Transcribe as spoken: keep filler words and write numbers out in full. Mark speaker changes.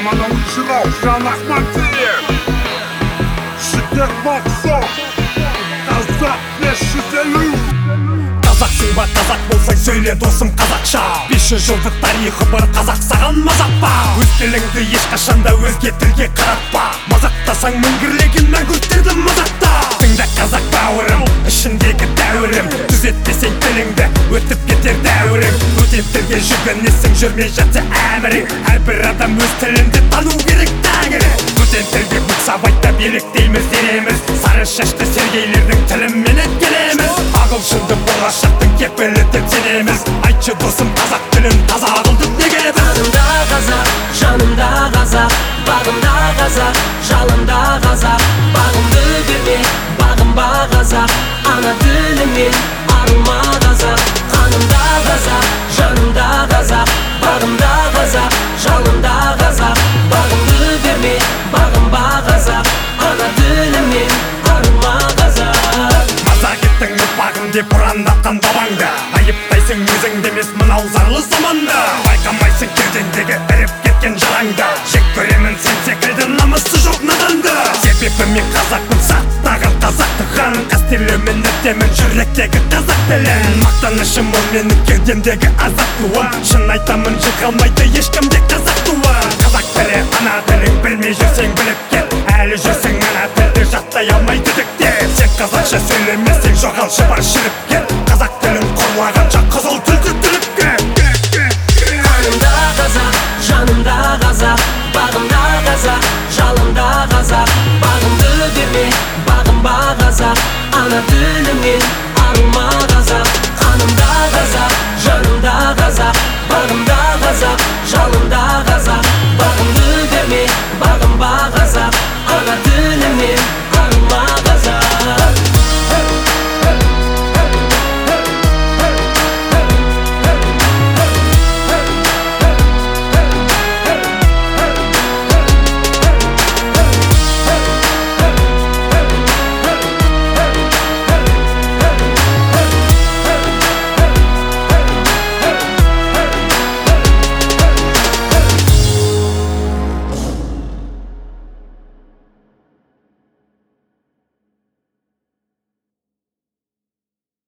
Speaker 1: Команда original, Жан Ахмадиев, Шекер Максов, Қазақ бес жүз елу.
Speaker 2: Қазақсың ба, қазақ болсаң сөйле досым қазақша. Бес жүз жылдық тарихы бар қазақ, саған мазақ па? Өз тіліңді ешқашанда өзге тілге қаратпа. Мазақтасаң міңгірлеген мәңгүрттерді мазақта. Тыңда қазақ бауырым, ішіндегі дәуірім. Түзетпесең тіліңді, өтіп кетер дәуірің. Өтен тілге жүгінесің, жүрмей жатса әмірің. Әрбір адам өз тілінде тану керек тәңірі. Өтен тілге бұқсап айтта биліктейміз дереміз. Сары шашты сергейлердің тіліменен келеміз. Ағылшынды болашақтың кепілі деп сенеміз. Айтшы досым, қазақ тілін таза қылдық неге біз?
Speaker 3: Қанымда қазақ, жанымда қазақ, бағымда қазақ, жалында қазақ. Бағымды берме, бағынба қазақ, ана тіліңнен арылма қазақ. Қанымда қазақ, жанымда қазақ, бағымда қазақ, жалында қазақ. Бағымды берме, бағынба қазақ, ана тіліңнен арылма қазақ.
Speaker 2: Мазақ еттің ұрпағым деп ұрандатқан бабаңды. Айыптайсың өзіңді емес мынау зарлы заманды. Байқамайсың кеудеңдегі іріп кеткен жараңды. Жек көремін сен секілді намысы жоқ наданды. Себебі мен қазақпын, сақтаған қазақты хан. Қастерлеумен өтемін жүректегі қазақ тілін. Мақтанышым ол менің кеудемдегі азат туы. Шын айтамын, жығылмайды ешкімде қазақ туы. Қазақ тілі ана тілің, білмей жүрсең біліп кет. Әлі жүрсең ана тілді жаттай алмай түдікте. Сен қазақша сөйлемесең жоғалшы бар шіріп кет. Қазақ тілін қорлағанша қызыл тілді түріп кет.
Speaker 3: Қанымда қазақ, жанымда қазақ, бағымда қазақ, жалында қазақ. Бағымды берме, бағынба қазақ, ана тіліңнен